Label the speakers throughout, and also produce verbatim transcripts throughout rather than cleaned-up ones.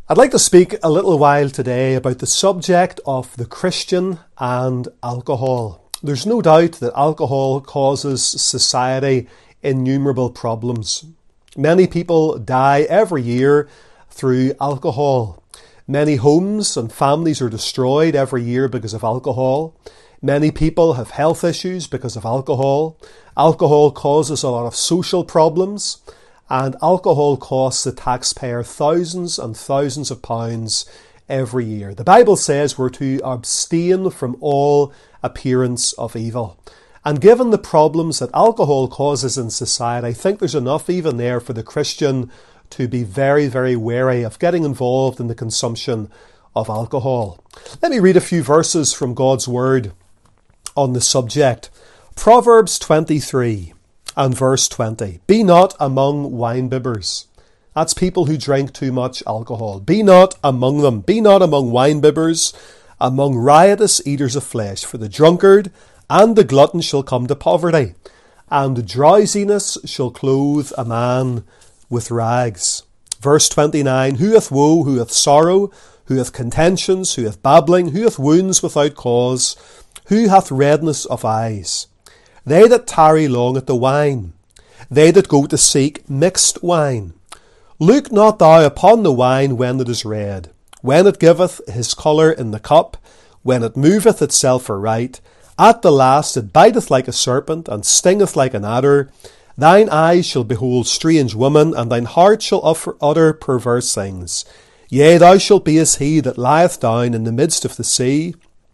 Speaker 1: I'd like to speak a little while today about the subject of the Christian and alcohol. There's no doubt that alcohol causes society innumerable problems. Many people die every year through alcohol. Many homes and families are destroyed every year because of alcohol. Many people have health issues because of alcohol. Alcohol causes a lot of social problems. And alcohol costs the taxpayer thousands and thousands of pounds every year. The Bible says we're to abstain from all appearance of evil. And given the problems that alcohol causes in society, I think there's enough even there for the Christian to be very, very wary of getting involved in the consumption of alcohol. Let me read a few verses from God's Word on the subject. Proverbs twenty-three. And verse twenty, be not among winebibbers. That's people who drink too much alcohol. Be not among them. Be not among winebibbers, among riotous eaters of flesh. For the drunkard and the glutton shall come to poverty, and drowsiness shall clothe a man with rags. Verse twenty-nine, who hath woe, who hath sorrow, who hath contentions, who hath babbling, who hath wounds without cause, who hath redness of eyes? They that tarry long at the wine, they that go to seek mixed wine. Look not thou upon the wine when it is red, when it giveth his colour in the cup, when it moveth itself aright. At the last it biteth like a serpent, and stingeth like an adder. Thine eyes shall behold strange women, and thine heart shall utter perverse things. Yea, thou shalt be as he that lieth down in the midst of the sea,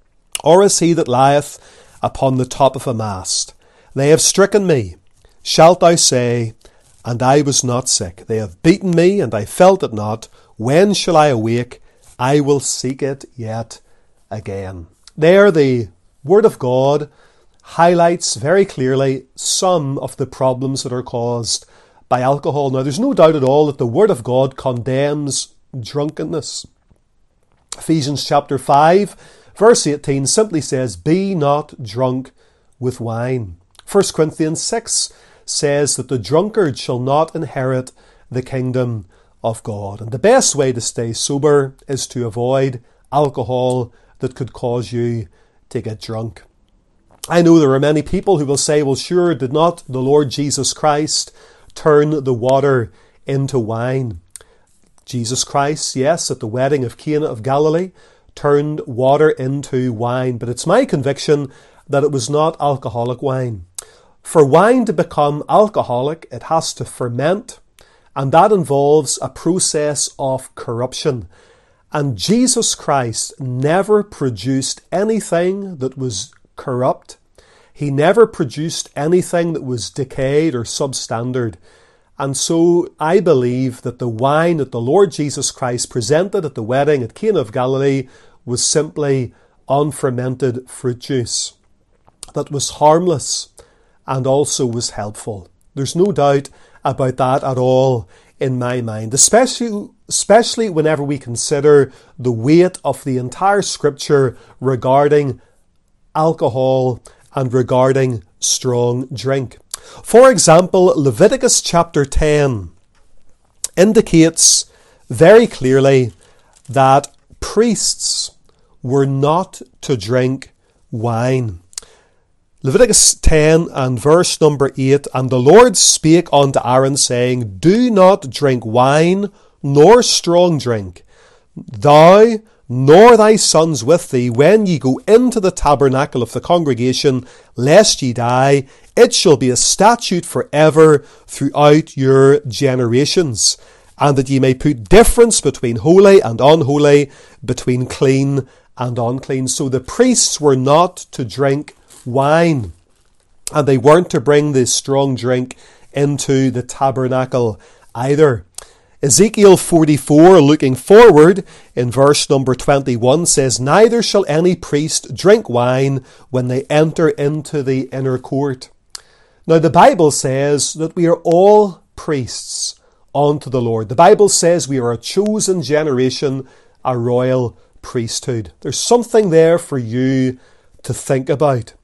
Speaker 1: or as he that lieth upon the top of a mast. They have stricken me, shalt thou say, and I was not sick. They have beaten me, and I felt it not. When shall I awake? I will seek it yet again. There the Word of God highlights very clearly some of the problems that are caused by alcohol. Now, there's no doubt at all that the Word of God condemns drunkenness. Ephesians chapter five, verse eighteen simply says, be not drunk with wine. First Corinthians six says that the drunkard shall not inherit the kingdom of God. And the best way to stay sober is to avoid alcohol that could cause you to get drunk. I know there are many people who will say, well, sure, did not the Lord Jesus Christ turn the water into wine? Jesus Christ, yes, at the wedding of Cana of Galilee, turned water into wine. But it's my conviction that it was not alcoholic wine. For wine to become alcoholic, it has to ferment, and that involves a process of corruption. And Jesus Christ never produced anything that was corrupt. He never produced anything that was decayed or substandard. And so I believe that the wine that the Lord Jesus Christ presented at the wedding at Cana of Galilee was simply unfermented fruit juice that was harmless and also was helpful. There's no doubt about that at all in my mind, especially, especially whenever we consider the weight of the entire Scripture regarding alcohol and regarding strong drink. For example, Leviticus chapter ten indicates very clearly that priests were not to drink wine. Leviticus ten and verse number eight, and the Lord spake unto Aaron, saying, do not drink wine, nor strong drink, thou nor thy sons with thee, when ye go into the tabernacle of the congregation, lest ye die. It shall be a statute for ever throughout your generations, and that ye may put difference between holy and unholy, between clean and unclean. So the priests were not to drink wine, and they weren't to bring this strong drink into the tabernacle either. Ezekiel forty-four, looking forward in verse number twenty-one, says, neither shall any priest drink wine when they enter into the inner court. Now the Bible says that we are all priests unto the Lord. The Bible says we are a chosen generation, a royal priesthood. There's something there for you to think about.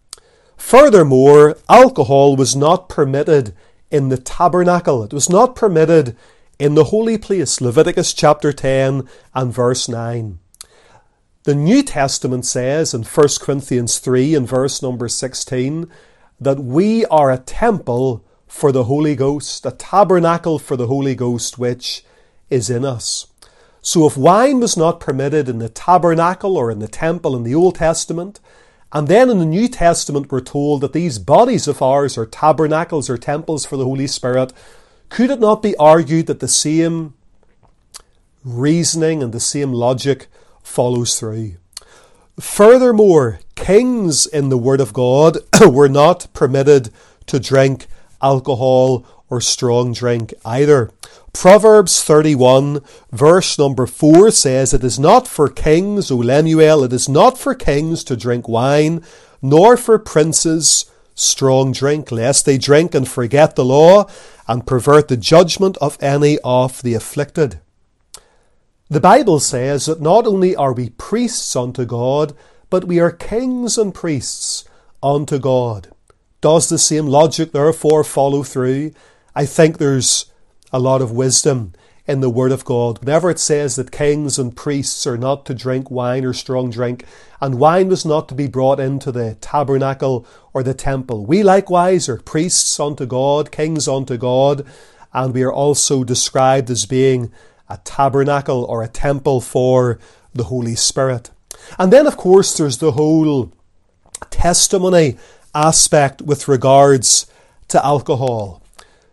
Speaker 1: Furthermore, alcohol was not permitted in the tabernacle. It was not permitted in the holy place, Leviticus chapter ten and verse nine. The New Testament says in First Corinthians three and verse number sixteen that we are a temple for the Holy Ghost, a tabernacle for the Holy Ghost which is in us. So if wine was not permitted in the tabernacle or in the temple in the Old Testament, and then in the New Testament we're told that these bodies of ours are tabernacles or temples for the Holy Spirit, could it not be argued that the same reasoning and the same logic follows through? Furthermore, kings in the Word of God were not permitted to drink alcohol or strong drink either. Proverbs thirty-one verse number four says, "It is not for kings, O Lemuel, it is not for kings to drink wine, nor for princes strong drink, lest they drink and forget the law and pervert the judgment of any of the afflicted." The Bible says that not only are we priests unto God, but we are kings and priests unto God. Does the same logic therefore follow through? I think there's a lot of wisdom in the Word of God. Whenever it says that kings and priests are not to drink wine or strong drink, and wine was not to be brought into the tabernacle or the temple, we likewise are priests unto God, kings unto God, and we are also described as being a tabernacle or a temple for the Holy Spirit. And then, of course, there's the whole testimony aspect with regards to alcohol.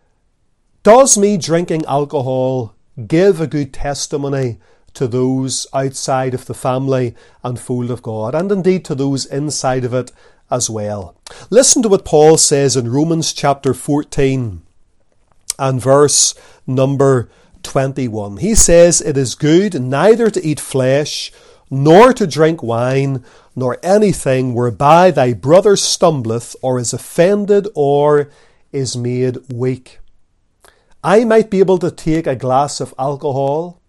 Speaker 1: Does me drinking alcohol give a good testimony to those outside of the family and fold of God, and indeed to those inside of it as well? Listen to what Paul says in Romans chapter fourteen and verse number twenty-one. He says, "It is good neither to eat flesh, nor to drink wine, nor anything whereby thy brother stumbleth, or is offended, or is made weak." I might be able to take a glass of alcohol,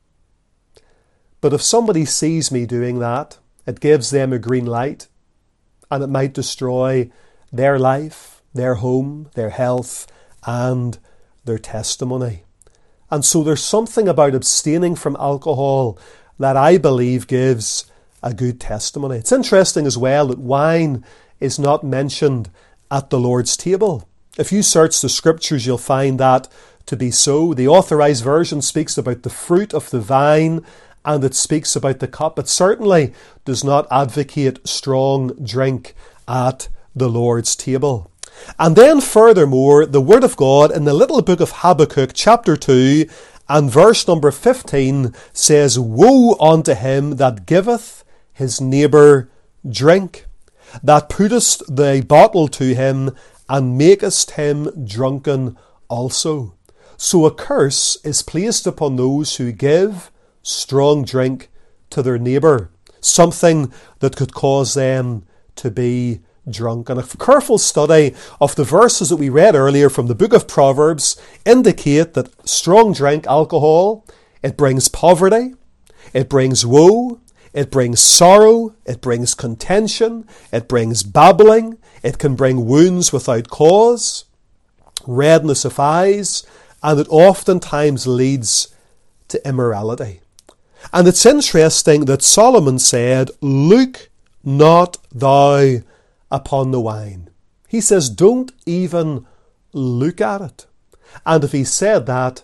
Speaker 1: but if somebody sees me doing that, it gives them a green light, and it might destroy their life, their home, their health, and their testimony. And so there's something about abstaining from alcohol that I believe gives a good testimony. It's interesting as well that wine is not mentioned at the Lord's table. If you search the scriptures, you'll find that to be so. The Authorized Version speaks about the fruit of the vine, and it speaks about the cup. It certainly does not advocate strong drink at the Lord's table. And then furthermore, the Word of God in the little book of Habakkuk chapter two and verse number fifteen says, "Woe unto him that giveth his neighbour drink, that puttest the bottle to him, and makest him drunken also." So a curse is placed upon those who give strong drink to their neighbour, something that could cause them to be drunk. And a careful study of the verses that we read earlier from the book of Proverbs indicate that strong drink, alcohol, it brings poverty, it brings woe, it brings sorrow, it brings contention, it brings babbling, it can bring wounds without cause, redness of eyes, and it oftentimes leads to immorality. And it's interesting that Solomon said, "Look not thou upon the wine." He says, don't even look at it. And if he said that,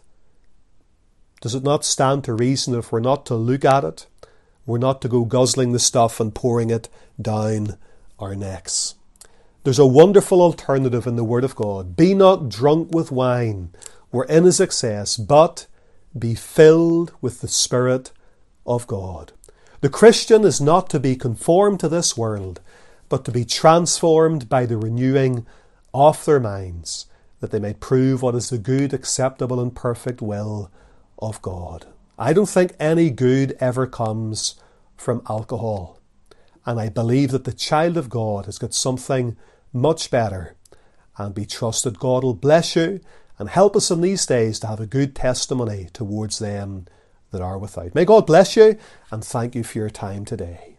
Speaker 1: does it not stand to reason that if we're not to look at it, we're not to go guzzling the stuff and pouring it down our necks? There's a wonderful alternative in the Word of God. "Be not drunk with wine, wherein is excess, but be filled with the Spirit of God." The Christian is not to be conformed to this world, but to be transformed by the renewing of their minds, that they may prove what is the good, acceptable, and perfect will of God. I don't think any good ever comes from alcohol. And I believe that the child of God has got something much better, and be trusted. God will bless you and help us in these days to have a good testimony towards them that are without. May God bless you, and thank you for your time today.